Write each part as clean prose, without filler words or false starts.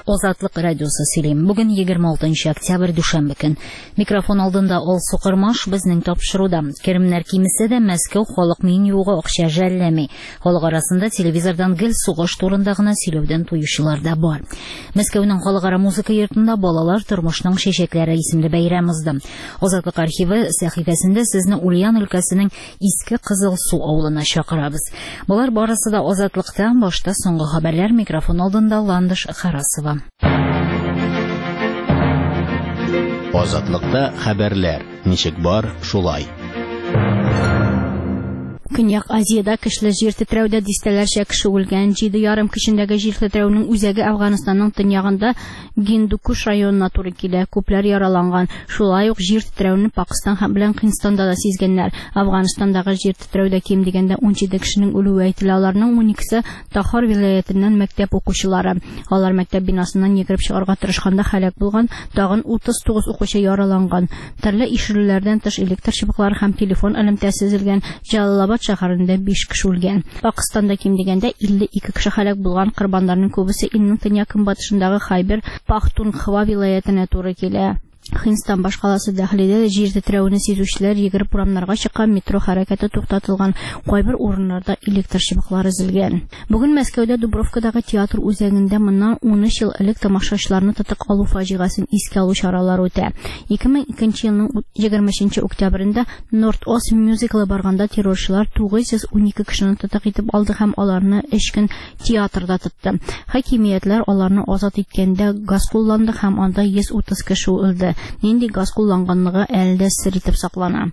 Азатлык радиосы сөйлим. Бүген 26 октябрь дүшәмбе көн. Микрофон алдында Ал Сукырмаш безнең тапшыруда. Керемнәр кимесе дә Мәскәү халык мин югы акча жәлләми. Халык арасында телевизордан гел сугыш турында гына сөйләүдән туючылар да бар. Мәскәүнең халыкара музыка йортында балалар тормышның шәшәкләре исемле бәйрәм узды. Азатлык архивы сәхифәсендә сезне Ульян өлкәсенең Иске Кызыл Су авылына чакырабыз. Булар барысы да Азатлыкта, башта соңгы хәбәрләр, микрофон алдында Ландыш Харасова. Азатлыкта хәбәрләр. Ничек бар, шулай. Көньяк Азиядә көчле җир тетрәүдә дистәләрчә кеше үлгән. 7,5 кешендәге җир тетрәүнең үзәге Әфганстанның төньягында Гиндукуш районына туры килә. Күпләр яраланган. Шулай ук җир тетрәүне Пакистан белән Һиндстанда да сизгәннәр. Әфганстандагы җир тетрәүдә ким дигәндә 17 кешенең үлүе әйтелә. Аларның 12се Тахар вилаятеннән мәктәп укучылары. Алар мәктәп бинасыннан йөгереп чыгарга тырышканда һәлак булган. Тагын 39 укучы яраланган. Төрле ишарәләрдән тыш электр чыбыклары һәм телефон элемтәсе сизелгән. Җалалабад шәһәрендә 5 кеше үлгән. Пакистанда ким дигәндә 52 кеше һәлак булган. Корбаннарның күбесе илнең төньяк-көнбатышындагы Хайбер Пахтунхва вилаятенә туры килә. Һиндстан башкаласы дәхлидә җир тетрәүне сизүчеләр йөгереп урамнарга чыккан, метро хәрәкәте туктатылган, кайбер урыннарда электр чыбыклары өзелгән. Бүген Мәскәүдә Дубровкадагы театр үзәгендә моннан 13 ел элек тамашачыларны тотып алу фаҗигасын искә алу чаралары үтә. 2002 елның 23 октябрендә North-Ost мюзиклы барганда террорчылар 912 кешене тотып итеп алды һәм аларны 3 көн театрда тотты. Хакимиятләр аларны азат иткәндә газ кулланды һәм анда 130 кеше үлде. Нинди газ кулланганлыгы әле дә сер итеп саклана.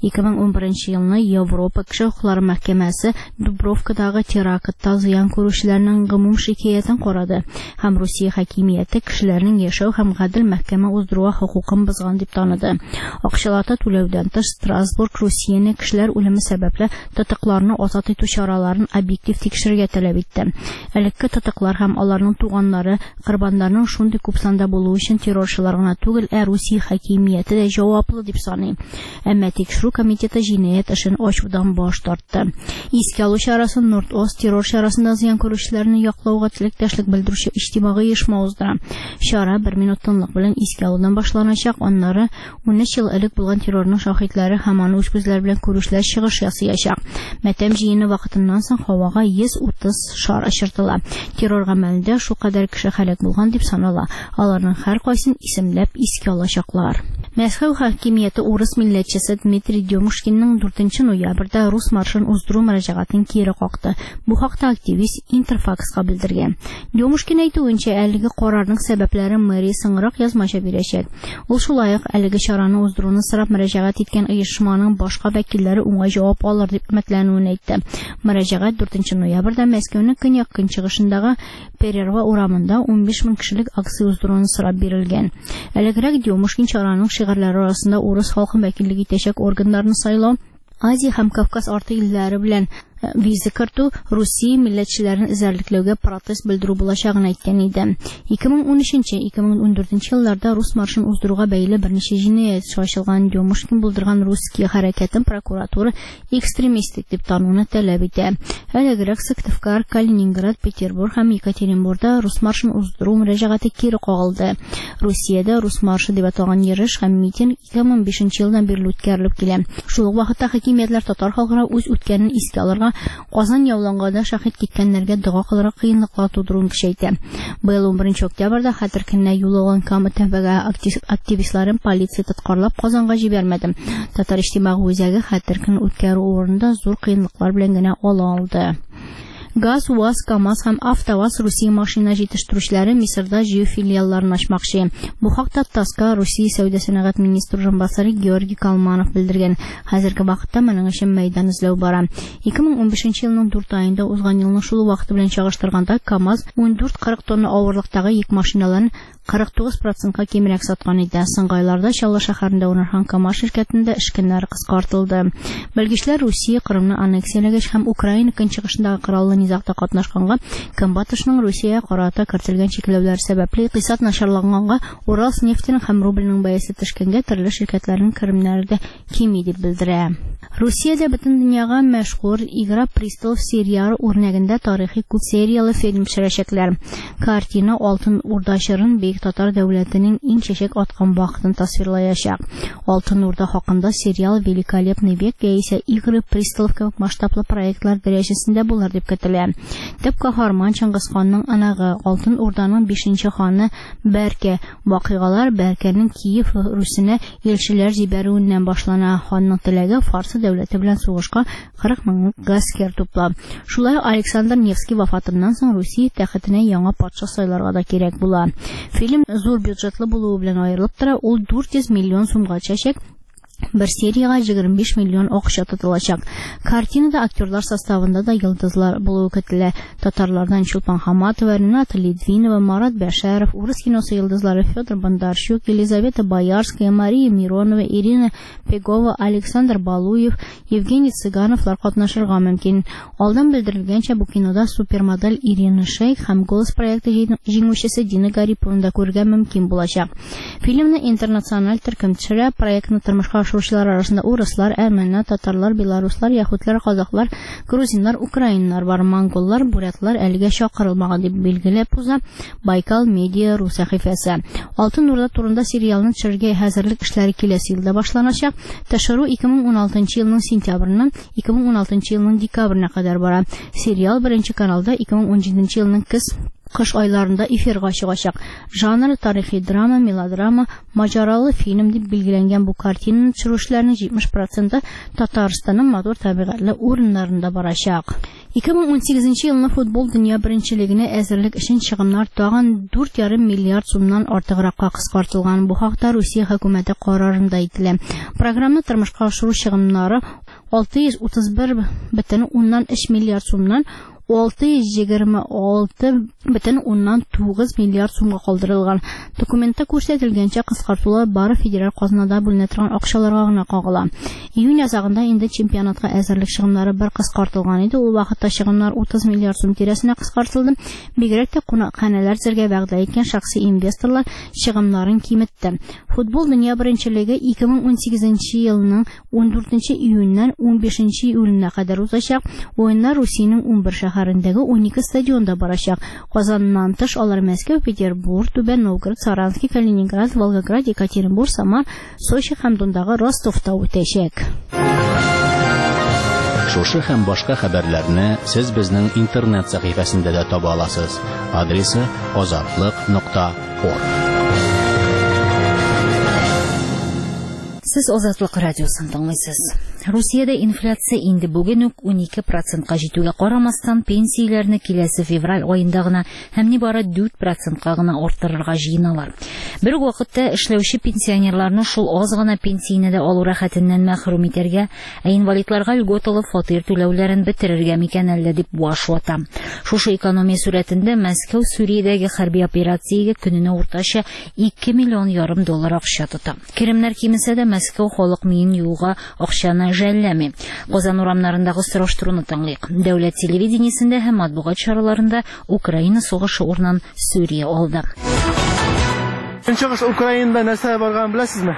2011 елны Европа кеше хукуклары мәхкәмәсе Дубровкадагы терактта зыян күрүчеләрнең гомум шикаятен карады һәм Русия хакимияте кешеләрнең яшәү һәм гадел мәхкәмә уздыруга хукукын бозган дип таныды. Акчалата түләүдән тыш Страсбург Русияне кешеләр үлеме сәбәпле тотыкларны азат итү чараларын объектив тикшерергә таләп итте. Элекке тотыклар һәм аларның туганнары корбаннарның шундый күп санда булуы өчен террорчылар гына түгел, Русия хакимияте дә җаваплы дип саный. Әмма тикшерү комитеты җинаять эшен ачудан баш тартты. Искә алу чарасын North-Ost террор чарасында зыян күрүчеләрне яклауга теләктәшлек белдерүче иҗтимагый оешма уздыра. Чара 1 минут тынлык белән искә алудан башланачак, аннары 13 ел элек булган террорның шаһитлары һәм аны үз күзләре белән күрүчеләр чыгыш ясаячак. Матәм җыены вакытыннан соң һавага 130 шар очыртыла. Террор гамәлендә шулкадәр кеше һәлак булган дип санала. Аларның һәркайсын исемләп искә алачаклар. Мәскәү хакимияте урыс милләтчесе Дмитрий Демушкинның 4 ноябрьдә рус маршын уздыру мөрәҗәгатен кире какты. Бу хакта активист Интерфакска белдергән. Демушкин әйтүенчә, әлеге карарның сәбәпләрен мэрия соңрак язмача бирәчәк. Ул шулай ук әлеге чараны уздыруны сорап мөрәҗәгать иткән оешманың башка вәкилләре уңай җавап алыр дип өметләнүен әйтте. Мөрәҗәгать 4 ноябрьдә Мәскәүнең көньяк-көнчыгышындагы Перерва урамында 15 мең кешелек акция уздыруны сорап бирелгән. Әлегрәк Демушкин чараның шигарьләре арасында урыс халкы вәкиллек итәчәк органнарны сайлау, Азия һәм Кавказ арты илләре белән виза кертү, Русия милләтчеләрен эзәрлекләүгә протест белдерү булачагын әйткән иде. 2013-2014 елларда рус маршын уздыруга бәйле берничә җинаять ачылган. Демушкин булдырган русский хәрәкәтен прокуратура экстремистик дип тануны таләп итә. Әлегрәк Сыктывкар, Калининград, Петербург һәм Екатеринбургда рус маршын уздыру мөрәҗәгате кире кагылды. Русиядә рус маршы дип аталган йөреш һәм митинг 2005 елдан бирле үткәрелеп килә. Шул ук вакытта хакимиятләр татар халкына үз үткәнен искә алырга, Казан яуланганда шаһит киткәннәргә дога кылырга кыенлыклар тудыруын көчәйтә. Быел 11 октябрьдә хәтер көненә юл алган Камытәбәгә активистларын полиция тоткарлап Казанга җибәрмәде. Татар иҗтимагый үзәге хәтер көн үткәрү урынында зур кыенлыклар белән генә ала алды. ГАЗ, УАЗ, КАМАЗ һәм АвтоВАЗ Русия машина җитештерүчеләре Мисырда җыю филиалларын ачмакчы. Бу хакта ТАССка Русия сәүдә сәнәгать министры орынбасары Георгий Калманов белдергән. Хәзерге вакытта моның өчен мәйдан эзләү бара. 2015 елның 4 аенда узган елның шул вакыты белән чагыштырганда КАМАЗ 14-40 тонна авырлыктагы йөк машиналарын 49%-ка кимрәк саткан иде. Соңгы айларда Чаллы шәһәрендә урнашкан КАМАЗ ширкәтендә эш көннәре кыскартылды. Белгечләр Русия Кырымны аннексияләгәч һәм Украина көнчыгышындагы кораллы низагта катнашканга, Көнбатышның Русиягә карата кертелгән чикләүләр сәбәпле икътисад начарлаганга, Уралнефтьнең һәм рубльнең бәясе төшкәнгә төрле ширкәтләрнең керемнәре дә кими дип белдерә. Русиядә бөтен дөньяга мәшһүр «Игра престолов» сериялы үрнәгендә тарихи күп сериялы фильм төшерәчәкләр. Картина Алтын Урда чорын бөек татар дәүләтенең иң чәчәк аткан вакытын тасвирлаячак. Алтын Урда хакында сериал «Великолепный век» яисә «Игры престолов» кебек масштаблы проектлар дәрәҗәсендә булыр дип көтелә. Төп каһарман Чыңгыз ханның анагы, Алтын Урданың 5нче ханы Бәркә. Вакыйгалар Бәркәнең Киев Русенә илчеләр җибәрүеннән башлана. Ханның теләге Фарсы дәүләте белән сугышка 40 мең гаскәр туплап. Шулай Александр Невский вафатыннан соң Русия тәхетенә яңа патша сайларга да кирәк була. Фильм зур бюджетлы булуы белән аерылып тора, ул 400 миллион сумга төшәчәк. Бер серияга 25 миллион акча тотылачак. Картинада актерлар составында да йолдызлар булуы көтелә. Татарлардан Чулпан Хаматова, Рената Литвинова, Марат Бәшәров, урыс киносы йолдызлары Федор Бондарчук, Елизавета Боярская, Мария Миронова, Ирина Пегова, Александр Балуев, Евгений Цыгановлар катнашырга мөмкин. Алдан белдерелгәнчә, бу кинода супермодель Ирина Шейх һәм голос проекты җиңүчесе Дина Гариповны да күрергә мөмкин булачак. Фильмны интернациональ төркем төшерә, проектны тормышка ашыручылар арасында урыслар, әрмәннәр, татарлар, белоруслар, яһудлар, казаклар, грузиннар, украиннар бар, монголлар, бурятлар әлегә чакырылмаган дип билгеләп уза Байкал Медиа рус сәхифәсе. Алтын Урда турында сериалны төшерергә хәзерлек эшләре киләсе елда башланачак. Төшерү 2016 елның сентябреннән 2016 елның декабренә кадәр бара. Сериал 1нче каналда 2017 елның кыш айларында эфирга чыгачак. Жанры тарихи драма, мелодрама, маҗаралы фильм дип билгеләнгән бу картинаның төшерүчеләренең 70% Татарстанның матур табигатьле урыннарында барачак. 2018 елны футбол дөнья беренчелегенә әзерлек өчен чыгымнар тагын 4,5 миллиард сумнан артыгракка кыскартылган. Бу хакта Русия хөкүмәте карарында әйтелә. Программаны тормышка ашыру чыгымнары 631,3 миллиард сумнан 626,9 миллиард сумга калдырылган. Документта күрсәтелгәнчә кыскартулар бары федераль казнада бүленә торган акчаларга гына кагыла. Июнь азагында инде чемпионатка әзерлек чыгымнары бер кыскартылган иде. Ул вакытта чыгымнар 30 миллиард сум тирәсенә кыскартылды. Бигрәк тә кунакханәләр зергә вәгъдә иткән шәхси инвесторлар чыгымнарын киметте. Футбол дөнья беренчелеге 2018 елның 14 июньнән 15 июленә кадәр узачак. Уеннар Русиянең 11 шәһәрендәге 12 стадионда барачак. Казаннан тыш алар Мәскәү, Петербург, Түбән Новгород, Саранский, Калининград, Волгоград, Екатеринбург, Самар, Сочи һәм Дондагы Ростовта үтәчәк. Шушы һәм башка хәбәрләрне сез безнең интернет сәхифәсендә дә таба аласыз. Адресы azatlык.org. Сез Азатлык радиосын тыңлыйсыз. Русиядә инфляция инде бүген үк 12%-ка җитүгә карамастан пенсияләрне киләсе февраль аенда гына һәм нибары 4%-ка гына арттырырга җыеналар. Бер вакытта эшләүче пенсионерларны шул аз гына пенсияне дә алу рәхәтеннән мәхрүм итәргә, льготалы фатир түләүләрен бетерергә микән әллә дип баш вата. Шушы экономия сурәтендә Мәскәү Сүриядәге хәрби операциягә көненә уртача 2,5 миллион доллар акча тота. Керемнәр кимесә дә Мәскәү халык миен юуга акчаны жәлләми. Казан урамнарындагы сораштыруны тыңлыйк. Дәүләт телевидениесендә һәм матбугат чараларында Украина сугышы урынын Сүрия алды. Чыгыш Украинада нәрсә барган беләсезме?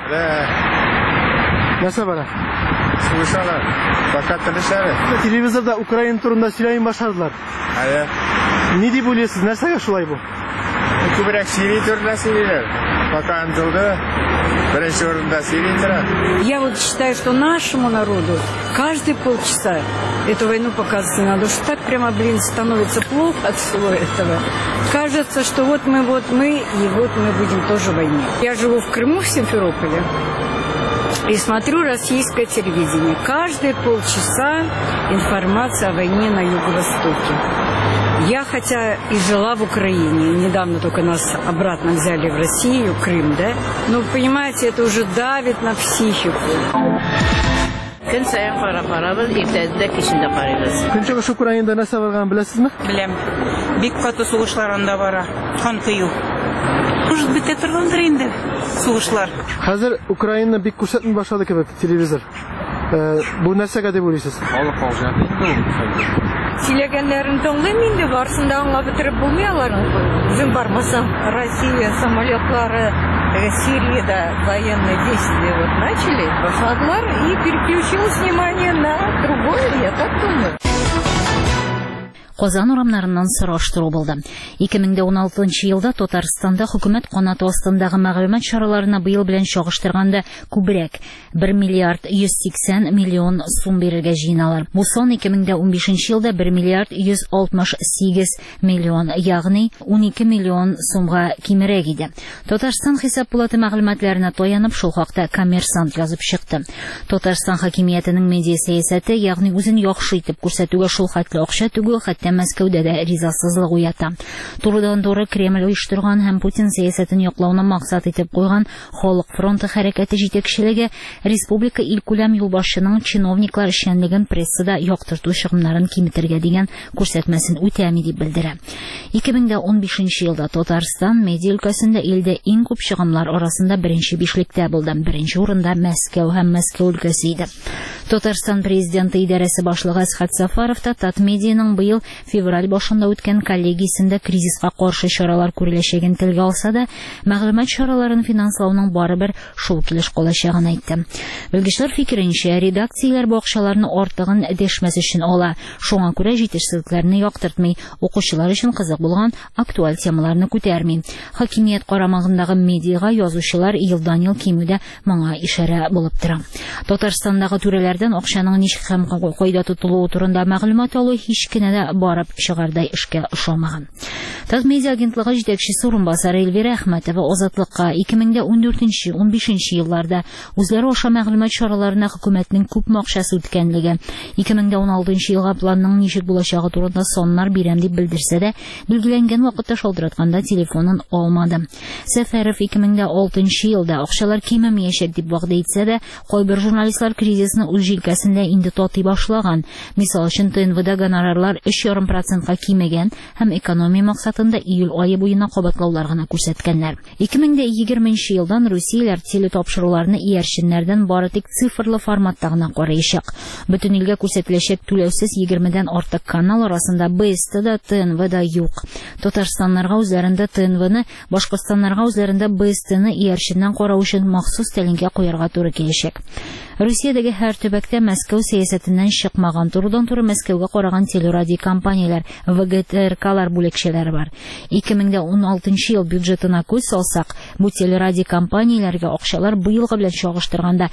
Нәрсә бара? Сугышалар. Факат телешәре. Телевизорда Украина турында сөйләй башладылар. Ни дип уйлыйсыз? Нәрсәгә шулай бу? Күбрәк Сирия турында сөйлиләр. Пока андылды. Я вот считаю, что нашему народу каждые полчаса эту войну показывать не надо. Уж так прямо, становится плохо от всего этого. Кажется, что вот мы, и вот мы будем тоже в войне. Я живу в Крыму, в Симферополе, и смотрю российское телевидение. Каждые полчаса информация о войне на Юго-Востоке. Я, хотя и жила в Украине, недавно только нас обратно взяли в Россию, Крым, да? Но, понимаете, это уже давит на психику. Көн сайын карап-карабыз, иртәдә кичендә карыйбыз. Көнчыгыш Украинада нәрсә барган беләсезме? Беләм. Бик каты сугышларында бара. Хан кыю. Может быть, торгандыр инде сугышлар. Хәзер Украина бик күрсәтми башлады кебек телевизор. Бу нәрсәгә дип уйлыйсыз? Халык алжа. сөйләгәннәрен тыңлыйм инде, барысын да аңлап бетереп булмый аларның. Үзем бармасам, Россия самолетлары Сириядә военные действия вот начали, посадилар и переключилось внимание на другое, я так думаю. Казан урамнарыннан сораштыру булды. 2016 елда Татарстанда хөкүмәт канаты астындагы мәгълүмат чараларына быел белән чагыштырганда күбрәк 1 миллиард 180 миллион сум бирергә җыйналар. Бу сан 2015 елда 1 миллиард 168 миллион, ягъни 12 миллион сумга кимерәк иде. Татарстан хисап булаты мәгълүматларына таянып шул хакта Коммерсант язып чыкты. Татарстан хакимиятенең медиа сәясәте, ягъни үзен яхшы итеп күрсәтүгә шул хәтле акча түгел, Мәскәүдә дә ризасызлык уята. Турыдан-туры Кремль оештырган һәм Путин сәясәтен яклауны максат итеп куйган Халык фронты хәрәкәте җитәкчелеге республика илкүләм юлбашчының чиновниклар эшчәнлеген прессада яктырту чыгымнарын киметергә дигән күрсәтмәсен үтәми дип белдерә. 2015 елда Татарстан медиа өлкәсендә илдә иң күп чыгымнар арасында беренче бишлектә булды. Беренче урында Мәскәү һәм Мәскәү өлкәсе иде. Татарстан президенты идарәсе башлыгы Әсхат Сафаров та Татмедианың быел февраль башында үткән коллегиясендә кризиска каршы чаралар күреләчәген телгә алса да, мәгълүмат чараларын финанслауның барыбер шул килеш калачагын әйтте. Белгечләр фикеренчә, редакцияләр бу акчаларны артыгын дәшмәс өчен ала. Шуңа күрә җитешсезлекләрне яктыртмый, укучылар өчен кызык булган актуаль темаларны күтәрми. Хакимият карамагындагы медиага язучылар елдан-ел кимүдә моңа ишарә булып тора. Татарстандагы түрәләрдән акчаның ничек һәм кайда тотылуы турында мәгълүмат алу һич кенә дә барып чыгардай эшкә ошамаган. Татмедиа агентлыгы җитәкчесе урынбасары Эльвира Әхмәтова Азатлыкка 2014-15 елларда үзләре аша мәгълүмат чараларына хөкүмәтнең күп акчасы үткәнлеге, 2016 елга планның ничек булачагы турында саннар бирәм дип белдерсә дә, билгеләнгән вакытта шалтыратканда телефонын алмады. Сәфәров 2006 елда акчалар кимемәячәк дип вәгъдә итсә дә, кайбер журналистлар кризисны үз җилкәсендә инде татый башлаган. Мисал өчен ТНВда гонорарлар 3,5% кимәгән һәм экономия максатында июль ае буена кабатлаулар гына күрсәткәннәр. 2020 елдан Русияләр телетапшыруларны иярченнәрдән бары тик цифрлы форматта гына караячак. Бөтен илгә күрсәтеләчәк түләүсез 20дән артык канал арасында БСТ-да, ТНВда юк. Татарстаннарга үзләрендә ТНВны, Башкортстаннарга үзләрендә БСТ-ны иярченнән карау өчен махсус тәлинкә куярга туры киләчәк. Русиядәге һәр төбәктә Мәскәү сәясәтеннән чыкмаган, турыдан-туры Мәскәүгә караган телерадио компанияләр, ВГТРКлар бүлекчәләре бар. 2016 ел бюджетына күз салсак, бу телерадио компанияләргә акчалар быелгы белән чагыштырганда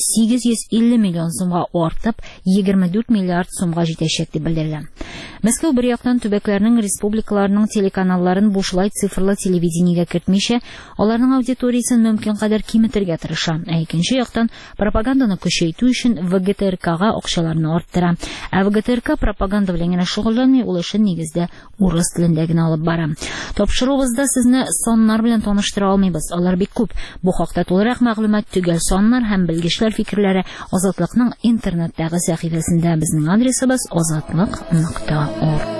850 миллион сумга артып, 24 миллиард сумга җитәчәк дип белдерелгән. Мәскәү бер яктан төбәкләрнең, республикаларның телеканалларын бушлай цифрлы телевидениегә кертмичә, аларның аудиториясын мөмкин кадәр киметергә тырыша. Ә икенче яктан пропаганданы көчәйтү өчен ВГТРКга акчаларны арттыра. Ә ВГТРК пропаганда белән генә шөгыльләнми, ул эшен нигездә урыс телендә генә алып бара. Тапшыруыбызда сезне саннар белән таныштыра алмыйбыз. Алар бик күп. Бу хакта тулырак мәгълүмат, төгәл саннар һәм белгечләр фикерләре Азатлыкның интернеттагы сәхифәсендә. Безнең адресыбыз azatlyk.org.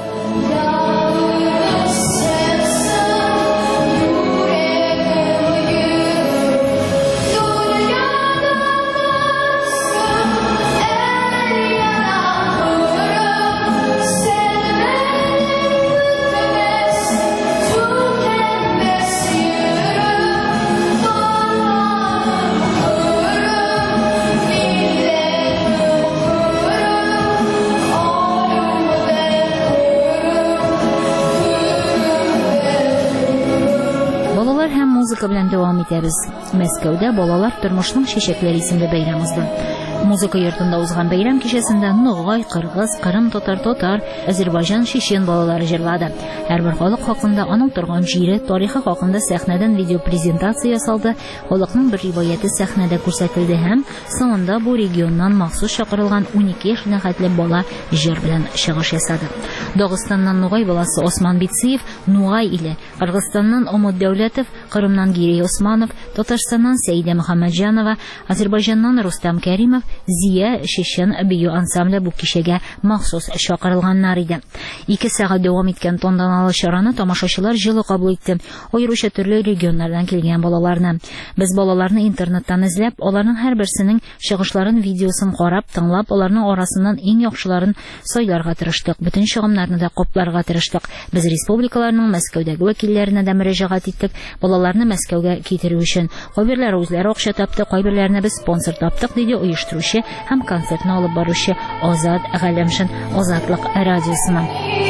Музыка белән дәвам итәбез. Мәскәүдә балалар тормышның чәчәкләре исемле бәйрәм узды. Музыка йортында узган бәйрәм кичәсендә Ноғай, Кыргыз, Кырым, татар, Азәрбайҗан, чечен балалары җырлады. Һәрбер халык хакында, аның торган җире, тарихы хакында сәхнәдән видео презентация ясалды. Халыкның бер риваяте сәхнәдә күрсәтелде һәм соңында бу регионнан махсус чакырылган 12 яшенә хәтле бала җыр белән чыгыш ясады. Дагыстаннан Ноғай баласы Осман Битсиев Ноғай иле, Кыргызстаннан Омут Дәүләтов, Кырымнан Гирей Османов, Татарстаннан Сәйдә Мөхәммәтҗанова, Азәрбайҗаннан Рустам Кәримов, Зия Шешен бию ансамбле бу кичәгә махсус чакырылганнар иде. 2 сәгать дәвам иткән тантаналы чараны тамашачылар җылы кабул итте. Аеруча төрле регионнардан килгән балаларны. Без балаларны интернеттан эзләп, аларның һәрберсенең чыгышларын, видеосын карап, тыңлап, аларның арасыннан иң яхшыларын сайларга тырыштык. Бүтән чыгымнарны да копларга тырыштык. Без республикаларның Мәскәүдәге вәкилләренә дә мөрәҗәгать иттек, балаларны Мәскәүгә китерү өчен. Кайберләре үзләре акча тапты, кайберләренә без спонсор таптык, диде оештыручы һәм концертны алып баручы Азат Галәмшин Азатлык радиосына.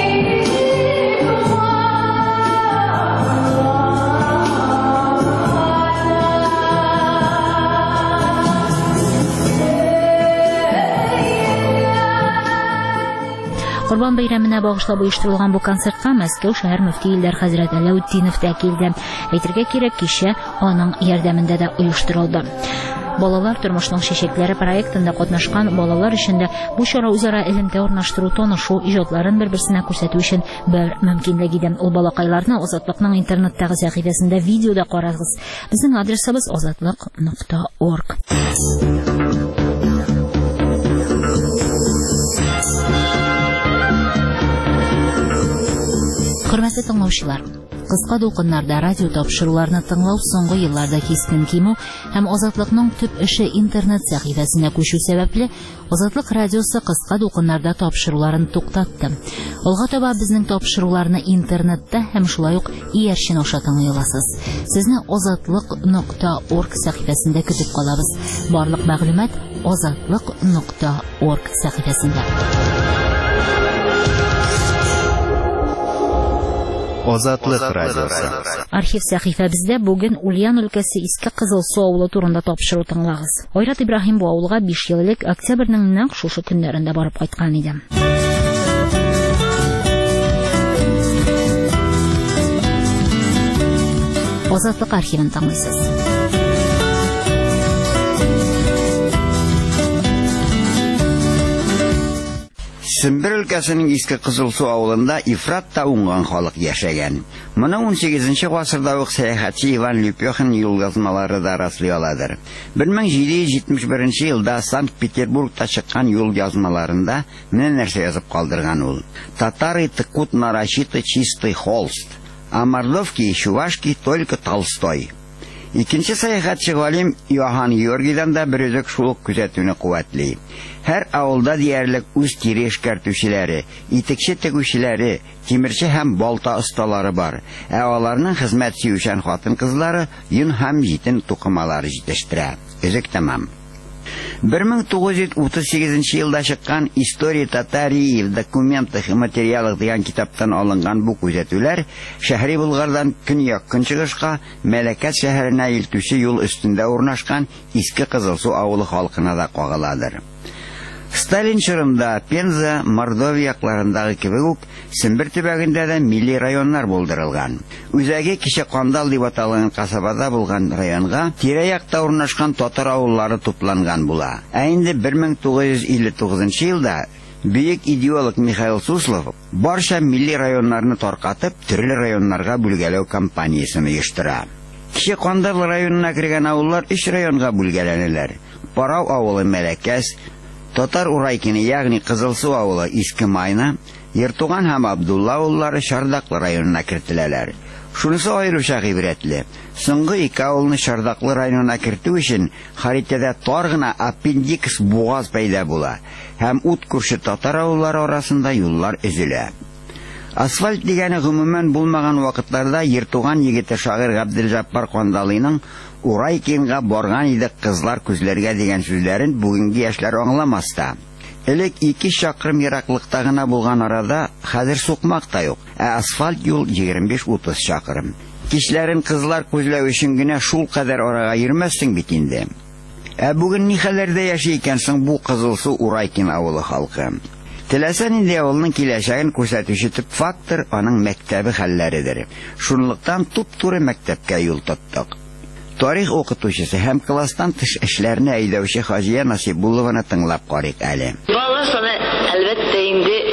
Корбан бәйрәменә багышлап оештырылган бу концертка Мәскәү шәһәр мөфти Илдар хәзрәт Алаутдинов та килде. Әйтергә кирәк, кичә аның ярдәмендә дә оештырылды. Балалар тормышның чәчәкләре проектында катнашкан балалар өчен дә бу чара үзара элемтә урнаштыру, танышу, иҗатларын бер-берсенә күрсәтү өчен бер мөмкинлек иде. Ул балакайларны Азатлыкның интернеттагы сәхифәсендә видеода карагыз. Безнең адресыбыз azatlык.org. Хөрмәтле тыңлаучылар, кыска дулкыннарда радио тапшыруларны тыңлау соңгы елларда кискен кимү һәм Азатлыкның төп эше интернет сәхифәсенә күчү сәбәпле Азатлык радиосы кыска дулкыннарда тапшыруларын туктатты. Алга таба безнең тапшыруларны интернетта һәм шулай ук иярчен аша тыңлый аласыз. Сезне azatlык.org сәхифәсендә көтеп калабыз. Барлык мәгълүмат azatlык.org сәхифәсендә. Азатлык радиосы. Архив сәхифәбездә бүген Ульян өлкәсе Иске Кызылсу авылы турында тапшыру тыңлагыз. Айрат Ибраһим бу авылга 5 ел элек октябрьнең нәкъ шушы көннәрендә барып кайткан иде. Азатлык архивын тыңлыйсыз. Сембер өлкәсенең Иске Кызылсу авылында ифратта уңган халык яшәгән. Моны 18нче гасырда ук сәяхәтче Иван Лепехин юлъязмалары да раслый аладыр. 1771 елда Санкт-Петербургта чыккан юлъязмаларында менә нәрсә язып калдырган ул. Татары тыкут нарочито чистый холст, а мордовки чувашки только Толстой. Икенче сәяхәтче галим Иоанн Георгийдан да бер үзек шул күзәтүне куәтли. Һәр авылда диярлек үз тире эшкәртүчеләре, итекче тегүчеләре, тимерче һәм балта осталары бар. Ә аларның хезмәт сөючән хатын-кызлары йон һәм җитен тукымалары җитештерә. Өзек тәмам. 1938 елда чыккан «История Татарии в документах и материалах» дигән китаптан алынган бу күзәтүләр шәһри Булгардан көньяк-көнчыгышка Мәләкәт шәһәренә илтүче юл өстендә урнашкан Иске Кызылсу авылы халкына да кагыладыр. Сталин чорында Пенза, Мордовия якларындагы кебек үк Сембер төбәгендә дә милли районнар булдырылган. Үзәге кичә Кандал дип аталган касабада булган районга тирә-якта урнашкан татар авыллары тупланган була. Ә инде 1959 елда бөек идеолог Михаил Суслов барча милли районнарны таркатып, төрле районнарга бүлгәләү кампаниясын оештыра. Кичә Кандал районына кергән авыллар 3 районга бүлгәләнәләр. Парау авылы Мәләкәс, Татар Урайкины, ягъни Кызылсу авылы Иске Майна, Ертуган һәм Абдулла авыллары Шардаклы районына кертеләләр. Шунысы аеруча гыйбрәтле. Соңгы 2 авылны Шардаклы районына кертү өчен харитәдә тар гына аппендикс бугаз пәйда була һәм ут күрше татар авыллары арасында юллар өзелә. Асфальт дигәне гомумән булмаган вакытларда Ертуган егете шагыйрь Габделҗаппар Кандалыйның Урайкинга барган иде кызлар күзләргә дигән сүзләрен бүгенге яшьләр аңламаста. Элек 2 чакрым ераклыкта гына булган арада хәзер сукмак та юк, ә асфальт юл 25-30 чакрым. Кичләрен кызлар күзләү өчен генә шул кадәр арага йөрмәссең бит инде. Ә бүген ни хәлләрдә яши икәнсең бу Кызылсу Урайкин авылы халкы? Теләсән инде авылның киләчәген күрсәтүче төп фактор аның мәктәбе хәлләридер. Шунлыктан туп-туры мәктәпкә юл тоттык. Тарих укытучысы һәм класстан тыш эшләрне әйдәүче Хаҗия Насибуллованы тыңлап карыйк әле. Балалар саны әлбәттә инде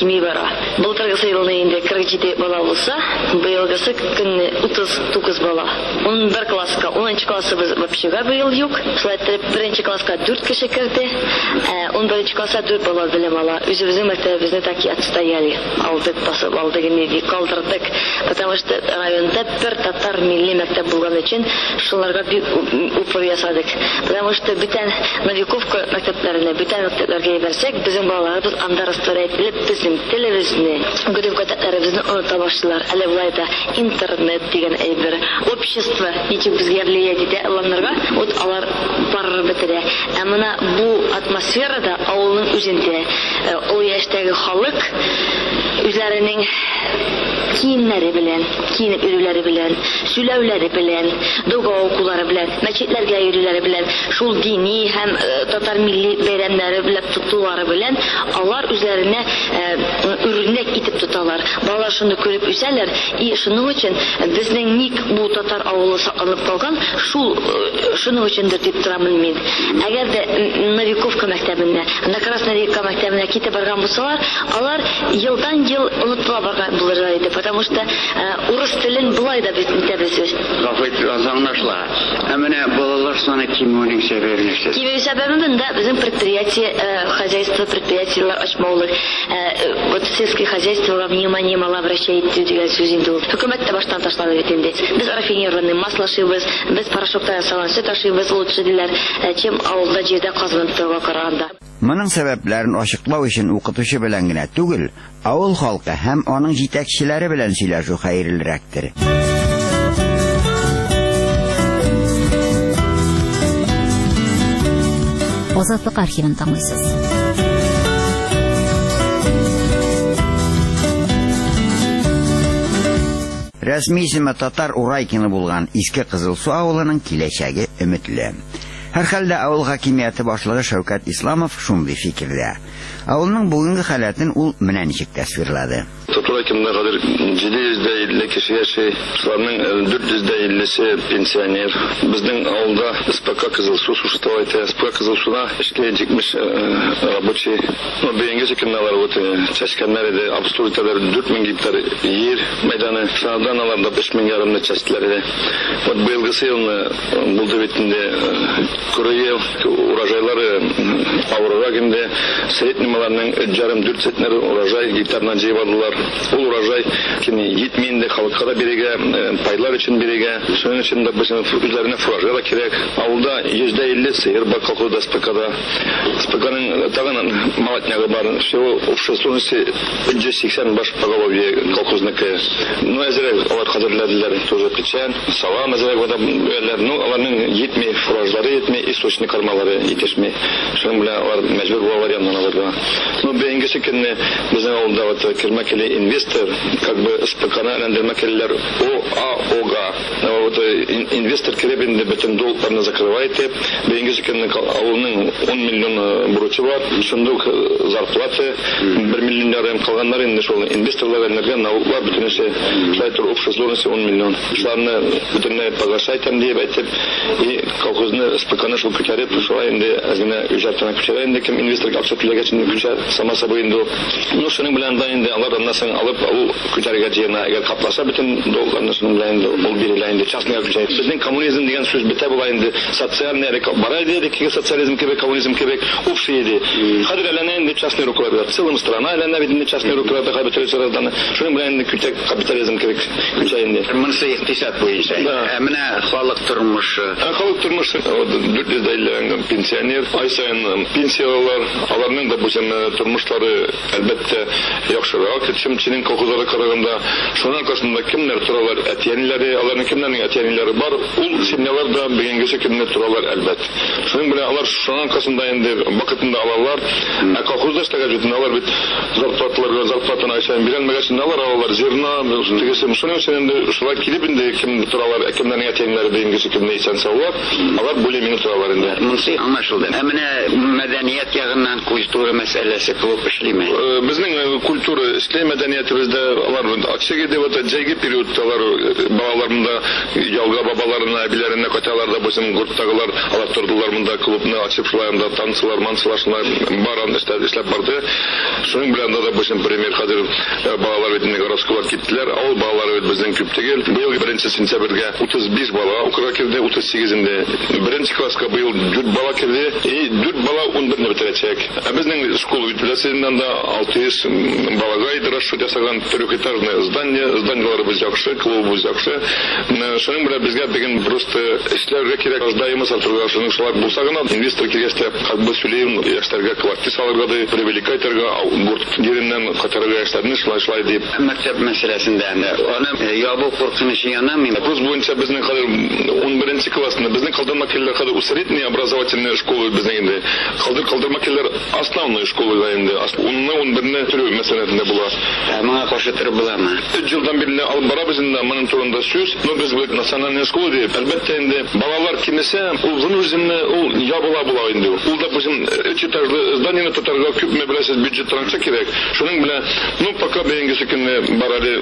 кими бара. Былтыргысы елны инде 47 бала булса, быелгысы көнне 39 бала. 11 класска, 10 классы без вообще быел юк. Шулай итеп, 1 класска 4 кеше керде. 11 класска 4 бала белем ала. Үзебезнең мәктәбебезне таки отстояли. Алдык басып, алдык не калдырдык. Потому что районда бер татар милли мәктәп булган өчен шуларга бик упор ясадык. Потому что бүтән Новиковка мәктәпләренә, бүтән мәктәпләргә ебәрсәк, безнең балаларыбыз анда растварять итеп, безнең телебезне, гүдәм катакларыбызны оныта башлыйлар. Әле булай да интернет дигән әйбер, общество ничек безгә влиять итә аларга, вот алар барыр бетерә. Ә менә бу атмосферада авылның үзендә ул яшьтәге халык үзләренең киемнәре белән, киенеп йөрүләре белән, сүләүләре белән, дуга укулары белән, мәчетләргә йөрүләре белән, шул дини һәм татар милли бәйрәмнәре белән тотулары белән алар үзләренә үрнәк итеп тоталар. Балалар шуны күреп үсәләр, и шуның өчен безнең ник бу татар авылы сакланып калган, шуның өчендер дип торамын мин. Әгәр дә Новиковка мәктәбенә, на Красная Река мәктәбенә китеп барган булсалар, алар елдан-ел онытыла барган булырлар иде. Потому что урыс телен булай да битәбез. Гафет аңлашыла. Ә менә балалар саны кимүнең сәбәбе нишә? Кимү сәбәбе да безнең предприятиелар ачмаулык. Вот сельское хозяйство внимание мало обращает дигән сүз инде ул. Хөкүмәт тә баштан ташлады бит инде. Без рафинированный масло шибез, без порошокта ясалган сөт ашыйбыз, лучше диләр, чем авылда җирдә казынып торга караганда. Моның сәбәпләрен ачыклау өчен укытучы белән генә түгел, авыл халкы һәм аның җитәкчеләре белән сөйләшү хәерлерәктер. Азатлык архивын тыңлыйсыз. Рәсми исеме татар Урайкины булган Иске Кызылсу авылының киләчәге өметле. Һәр хәлдә авыл хакимияте башлыгы Шәүкәт Исламов шундый фикердә. Авылның бүгенге хәләтен ул менә ничек тасвирлады. Татаркинда гадәр 750 кеше яши, шуларның 450-се пенсионер. Безнең авылда СПК Кызылсу существует. СПК Кызылсуда эшкә җикмеш рабочий. Но бегенге секенналар вот чашканнар иде, обслуживателлар 4000 гектар җир мәйданы, шуңардан аларда 5000 ярымны чәчтеләр иде. Вот быелгы елны булды бит инде күрәел урожайлары авырга генде среднемаларның жарым 4 центнер урожай гектардан җыйбадылар. Ул урожай йитмәенде халыкка да бирегә, пайлар өчен бирегә, шуның өчен дә безнең үзләренә фуражер кирәк. Авылда 150 сыер бар колхозда СПКда. СПКның тагын малатнягы бар. Всего общественности 180 баш поголовье колхозныкы. Ну әзерәк алар хәзерләделәр, тоже печән, салам әзерәк вода берләр. Ну аларның йитми фуражлары, йитми источник кармалары итешми. Шуның белән алар мәҗбүр булалар яннан аларга. Ну бәйгесе көнне безнең авылда вот кермәкеле инвестор, как бы СПКны әйләндермәкелеләр ОАОга. Вот инвестор кереп инде бөтен долгларны закрывает дип, бәйгесе көнне авылның 10 миллион бурычы бар. Шундук зарплата 1 миллион ярым калганнар инде шул инвесторлар әйләндергән налоглар бөтенесе шайтыр общественности 10 миллион. Шуларны бөтенләй погашайтам дип әйтеп, и колхозны СПКны шул күтәреп, шулай инде әзгенә үҗәтенә күтәрә инде кем инвесторга акча түләгәч инде күтәрә сама собой инде. Ну шуның белән да инде алар аннан алып ул күтәргә җыена, әгәр капласа бөтен долларны шуның белән инде ул бирелә инде частный күтәрә. Безнең коммунизм дигән сүз бетә була инде социальный бара иде, ки социализм кебек, коммунизм кебек общий иде. Хәзер әллә инде частный рукаларда, целым страна әллә инде частный рукаларда хәбәр итәрсезләр. Шуның белән инде күтәк капитализм кебек күтәрә инде. Монысы икътисад буенча. Менә халык тормышы. Халык тормышы 450 пенсионер, ай сайын пенсиялар, аларның да бу тормышлары әлбәттә яхшырак. Чөнки колхозларга караганда шуның аркасында кемнәр торалар, әтиәниләре, аларның кемнәрнең әтиәниләре бар, ул семьяларда бегенгесе кемнәр торалар әлбәт. Шуның белән алар шуның аркасында инде вакытында алалар, ә колхозда эшләгән җитен алар бит зарплатаны айчан бирелмәгән алар зерна, тегесе шуның өчен инде шулай килеп инде кем торалар, кемнәрнең әтиәниләре бегенгесе кемнәр исән саулап, алар более-менее торалар инде. Монысы аңлашылды. Менә мәдәният ягыннан культура мәсьәләсе күп эшлиме? Безнең культура эшләй мәдәниятебездә алар акчага дип ата җәйге периодталар балалар монда ялга бабаларына, әбиләренә кайталар да булсын гурттагылар алар тордылар монда клубны ачып шулайында танцлар, мансылар баран эшләп барды. Шуның белән дә булсын пример хәзер балалар бит Негоровскалар киттеләр. Ал балалар бит безнең күп түгел. Быел 1 сентябрьгә 35 бала укырга кирде, 38-ндә 1 класска быел 4 бала кирде и 4 бала 11-не бетерәчәк. Безнең школа битләсеннән дә 600 балага иде расчет ясаган трехэтажное здание, зданиеларыбыз яхшы, клубыбыз яхшы. Шуның белән безгә бүген просто эшләргә кирәк, аждаемыз артырга шуның шулар булса гына инвестор килгәчтә как бы сөйләйм, яшьләргә квартира салырга да, привлекательгә, гурт диреннән катарга яшьләрне шулай дип. Мәктәп мәсьәләсендә аны ябу куркынышы яна мин. Вопрос буенча безнең хәзер 11 классны, безнең калдырма килләр хәзер усредние образовательные школы безнең инде. Калдырма килләр основной школы инде. 11-не төрү мәсьәләсендә була. Моңа каршы торып буламы? 3 елдан бирле алып барабыз инде, моның турында сүз. Но без бу национальная школа дип, әлбәттә инде балалар кимесә, ул вынужденный, ул ябыла инде. Ул да безнең 3 этажлы зданиене тотарга күп мәбләгә бюджет транша кирәк. Шуның белән, пока бәйгесе көнне барады,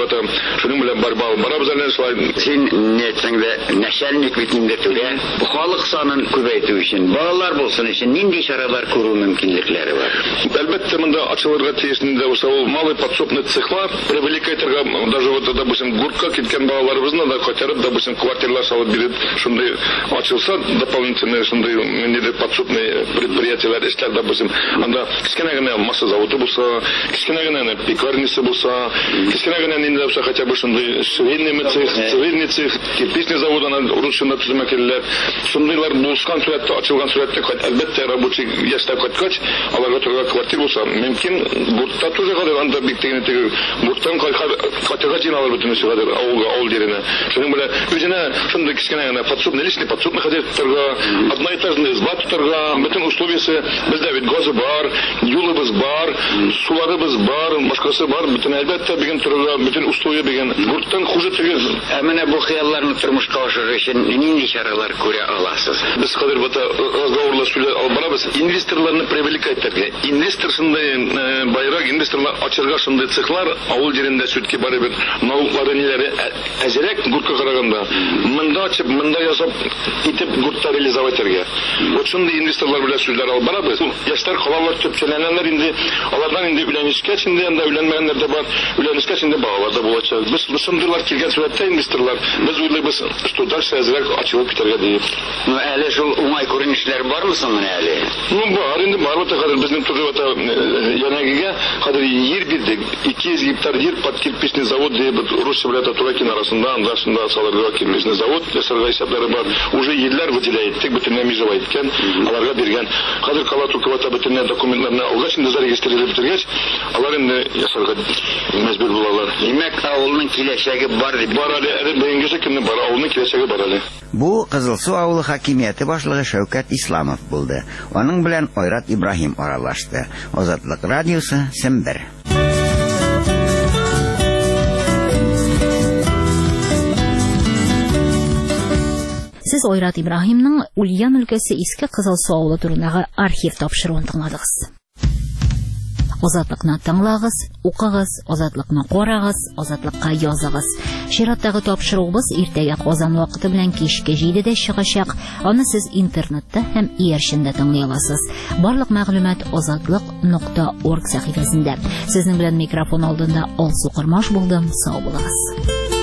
шуның белән барабыз әле шулай. Син нәтсәңдә начальник бит инде түгел. Бу халык санын күбәйтү өчен, балалар булсын өчен нинди чаралар күрү мөмкинлекләре бар? Әлбәттә монда ачылырга тиешлендә булса ул малый подсобный цехлар, привлекательга даже вот допустим гуртка киткән балаларыбызны да кайтарып, допустим квартиралар салып биреп, шундый ачылса дополнительный шундый нинди подсобный предприятиеләр эшләр, допустим, анда кичкенә генә масса заводы булса, кичкенә генә пекарнисы булса, кичкенә генә нинди булса хотя бы шундый цивильный цех, кирпичный завод аны русчада төзүмә киләләр. Шундыйлар булышкан сурәттә, ачылган сурәттә әлбәттә рабочий яшьтә кайткач, аларга торган квартира булса, мөмкин гуртта тоже гадәр анда бик тегенеге гурттан кайтырга җыйналар бөтен шигадер авыл диренә. Шуның белән үзенә шундый кичкенә генә подсобный хозяйство торга, одноэтажный изба торга, бөтен условиясы бездә бит газы бар, юлыбыз бар, суларыбыз бар, башкасы бар, бөтен әлбәттә бигән торга, бөтен условия бигән гурттан хуже түгел. Менә бу хыялларны тормышка ашыру өчен нинди чаралар күрә аласыз? Без хәзер бу разговорлар сүзләр алып барабыз. Инвесторларны привлекать итәргә. Инвестор шундый байрак инвесторлар ачырга шундый цехлар авыл җирендә сүтки барыбер налоглары ниләре әзрәк гуртка караганда. Монда ачып, монда ясап итеп гуртта реализовать итәргә. Вот шундый инвесторлар белән сүзләр алып барабыз. Яшьләр халалар төпчәләнәләр инде. Алардан инде өйләнешкәч инде анда өйләнмәгәннәр дә бар. Өйләнешкәч инде балалар да булачак. Без шундыйлар килгән сурәттә инвесторлар без уйлыйбыз, что дальше әзрәк ачылып китәргә дип. Әле шул уңай күренешләр бармы соң менә әле? Бар инде бар. Хәзер безнең турыда янәгегә хәзер җир бирдек. 200 гектар җир под кирпичный завод дип русча белән Туракин арасында анда шунда салырга кирпичный завод ясарга исәпләре бар. Уже ерләр выделяет, тик бөтенләй межевай иткән, аларга биргән. Хәзер Калатукова бөтенләй документларны алгач инде зарегистрировать итергәч, алар инде ясарга мәҗбүр булалар. Димәк, авылның киләчәге бар дип. Бар әле бәйгесе көнне бар, авылның киләчәге бар әле. Бу Кызылсу авылы хакимияте башлыгы Шәүкәт Исламов булды. Аның белән Айрат Ибраһим аралашты. Азатлык радиосы Сембер. Сез Айрат Ибраһимның Ульян өлкәсе Иске Кызылсу авылы турындагы архив тапшыруын тыңладыгыз. Азатлыкны тыңлагыз, укыгыз, азатлыкны карагыз, азатлыкка языгыз. Чираттагы тапшыруыбыз иртәгә Казан вакыты белән кичке 7дә чыгачак. Аны сез интернетта һәм иярчендә тыңлый аласыз. Барлык мәгълүмат azatlyk.org сәхифәсендә. Сезнең белән микрофон алдында Алсу Кырмаш булдым. Сау булыгыз.